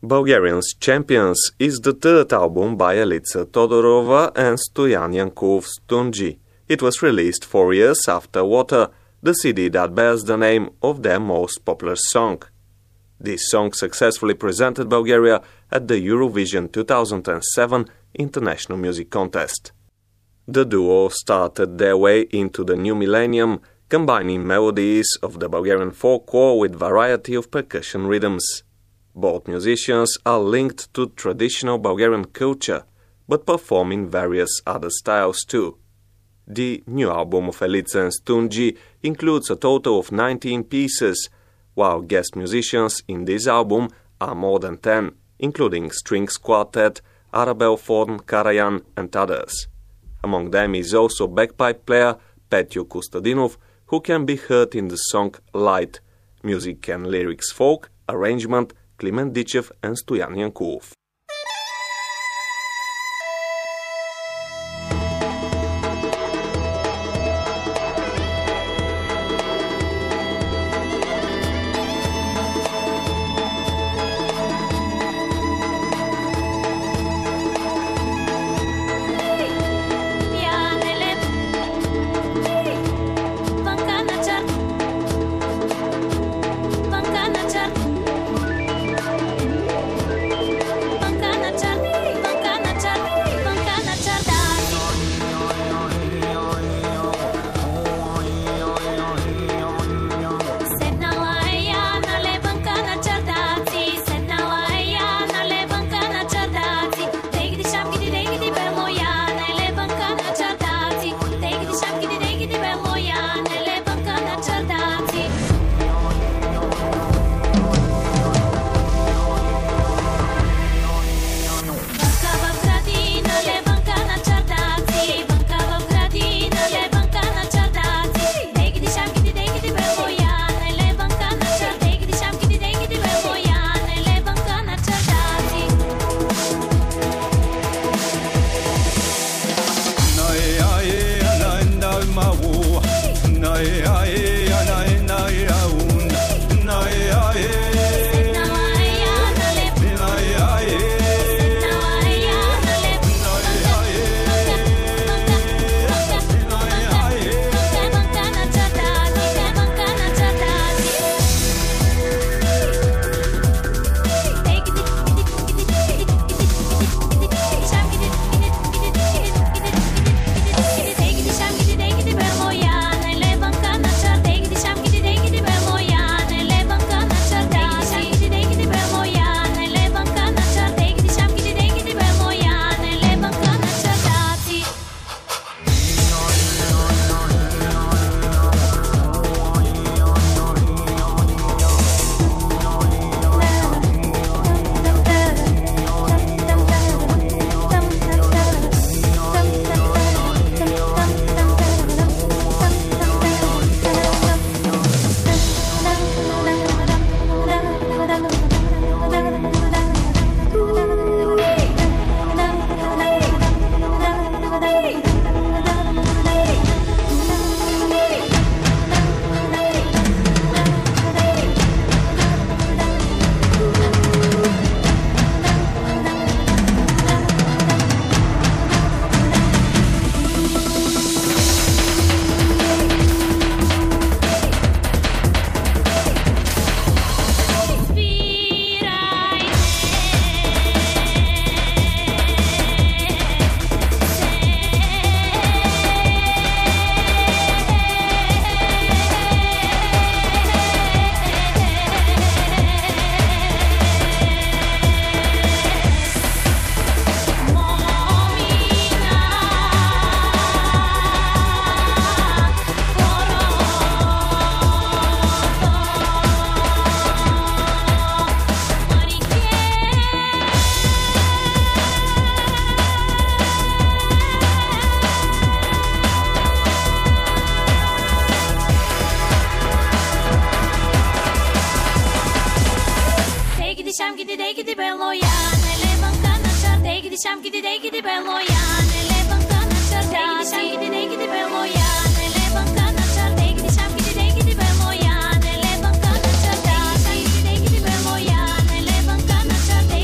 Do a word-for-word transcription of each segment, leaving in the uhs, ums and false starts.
Bulgarian's Champions is the third album by Elitsa Todorova and Stoyan Yankov's Tunji. It was released four years after Water, the C D that bears the name of their most popular song. This song successfully presented Bulgaria at the Eurovision two thousand seven International Music Contest. The duo started their way into the new millennium, combining melodies of the Bulgarian folklore with variety of percussion rhythms. Both musicians are linked to traditional Bulgarian culture, but perform in various other styles too. The new album of Elitsa and Tunji includes a total of nineteen pieces, while guest musicians in this album are more than ten, including strings quartet, Arabel Forn Karajan and others. Among them is also bagpipe player Petjo Kostadinov, who can be heard in the song Light, music and lyrics folk, arrangement Kliment Dichev and Stoyan Yankov. disham gidi de gidi bello ya nele bankana char de gidi sham gidi de gidi bello ya nele bankana char de gidi sham gidi de gidi bello ya nele bankana char de gidi sham gidi de gidi bello ya nele bankana char de gidi sham gidi de gidi bello ya nele bankana char de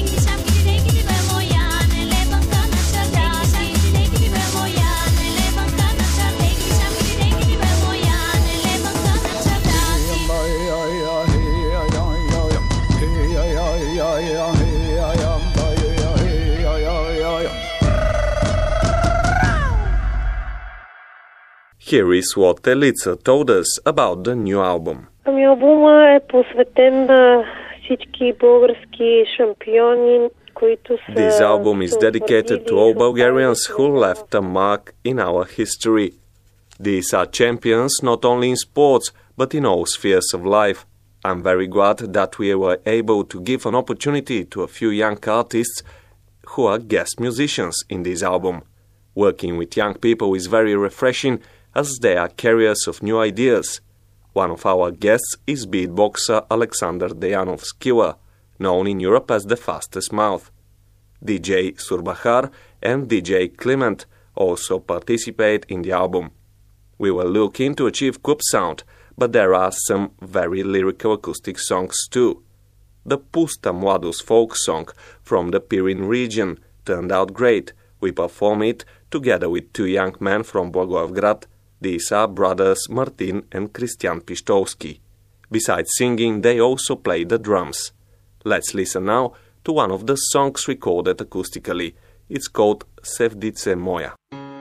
Here is what Elica told us about the new album. Ами албума е посветен на всички български шампиони, които са... This album is dedicated to all Bulgarians who left a mark in our history. These are champions not only in sports, but in all spheres of life. I'm very glad that we were able to give an opportunity to a few young artists who are guest musicians in this album. Working with young people is very refreshing, as they are carriers of new ideas. One of our guests is beatboxer Alexander Dejanov Skilla, known in Europe as the Fastest Mouth. D J Surbahar and D J Clement also participate in the album. We were looking to achieve club sound, but there are some very lyrical acoustic songs too. The Pusta Mladus folk song from the Pirin region turned out great. We perform it together with two young men from Blagoevgrad. These are brothers Martin and Christian Pistovsky. Besides singing, they also play the drums. Let's listen now to one of the songs recorded acoustically. It's called Sevdice Moja.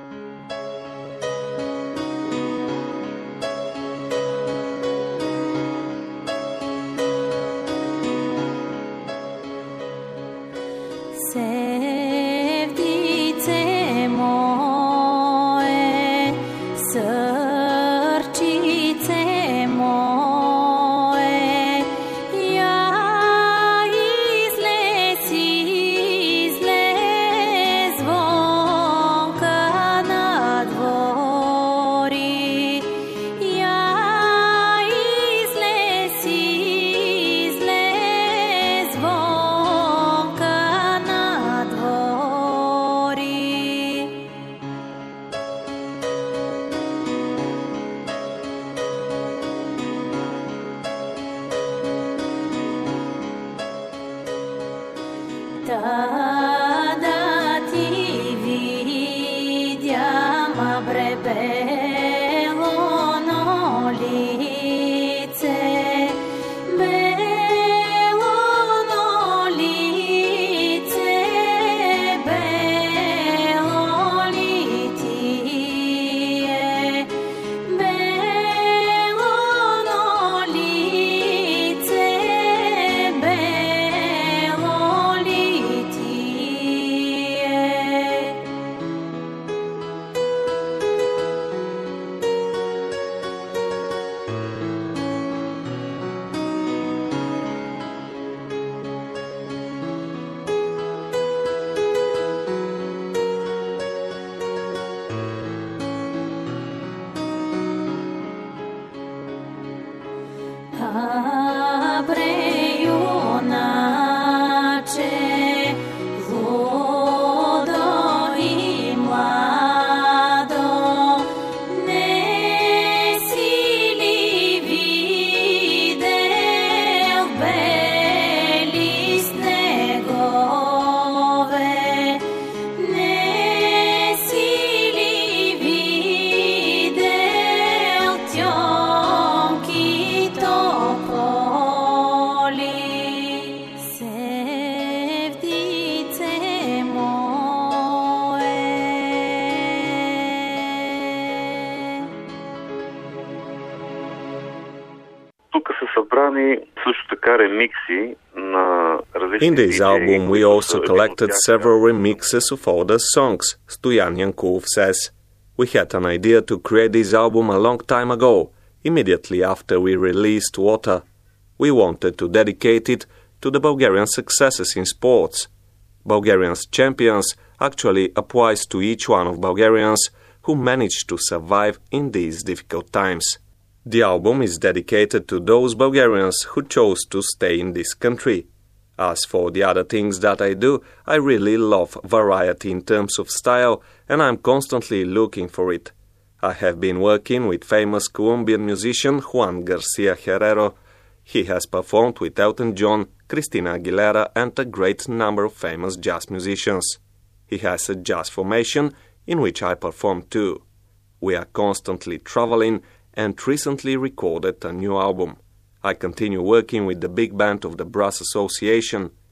In this album, we also collected several remixes of older songs, Stoyan Yankov says. We had an idea to create this album a long time ago, immediately after we released Water. We wanted to dedicate it to the Bulgarian successes in sports. Bulgarians champions actually applies to each one of Bulgarians who managed to survive in these difficult times. The album is dedicated to those Bulgarians who chose to stay in this country. As for the other things that I do, I really love variety in terms of style, and I'm constantly looking for it. I have been working with famous Colombian musician Juan Garcia Herrero. He has performed with Elton John, Christina Aguilera, and a great number of famous jazz musicians. He has a jazz formation in which I perform too. We are constantly traveling and recently recorded a new album. I continue working with the big band of the Brass Association.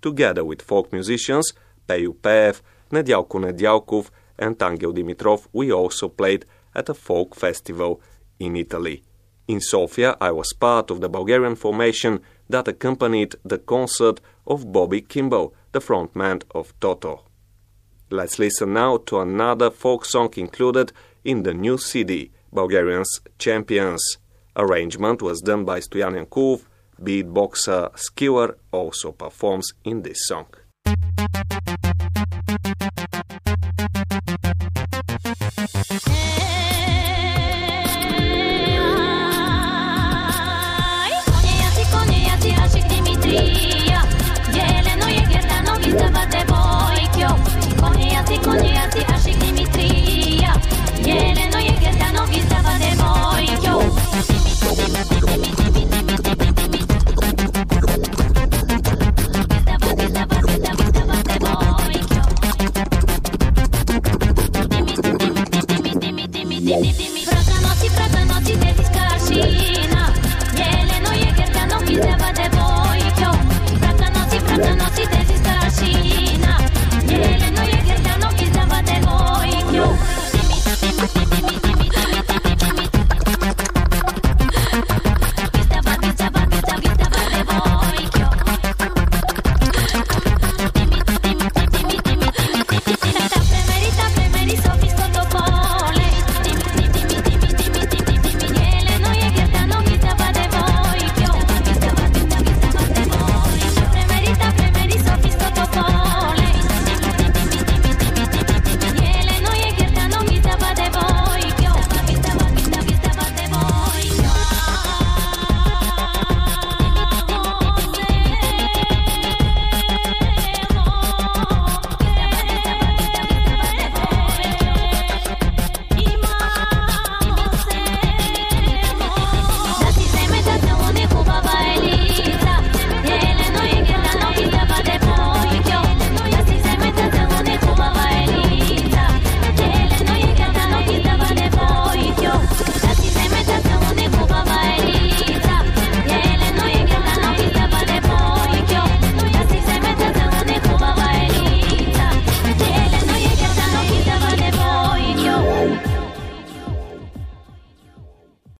together with folk musicians Peju Peev, Nedialko Nedialkov and Angel Dimitrov, we also played at a folk festival in Italy. In Sofia, I was part of the Bulgarian formation that accompanied the concert of Bobby Kimball, the frontman of Toto. Let's listen now to another folk song included in the new C D, Bulgarians Champions. Arrangement was done by Stoyan Yankov. Beatboxer Skiller also performs in this song. Konie,